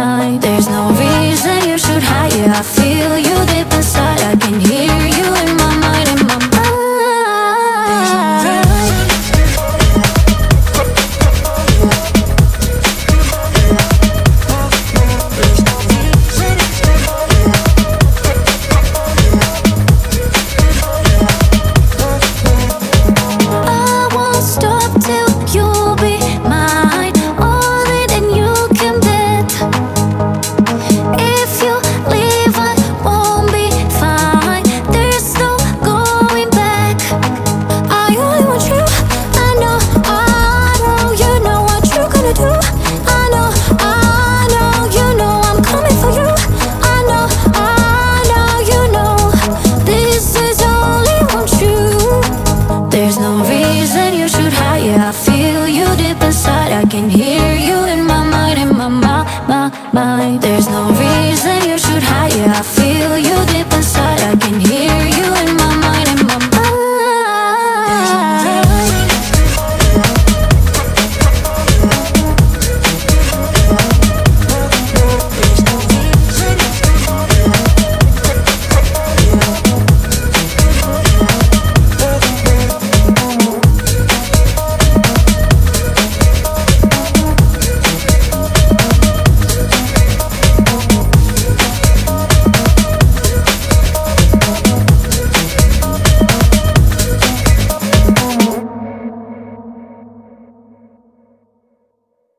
mind. There's no reason you should hide. Yeah, I feel you deep inside. I can hear you in my mind, in my mind. I won't stop till you be mine. Only then you can bet. If you leave, I won't be fine. There's no going back. I only want you. I know, you know what you're gonna do. I know, you know I'm coming for you. I know, you know this is only want you. There's no reason you should hide. Yeah, I feel you deep inside. I can hear you in my mind, in my mind. There's no reason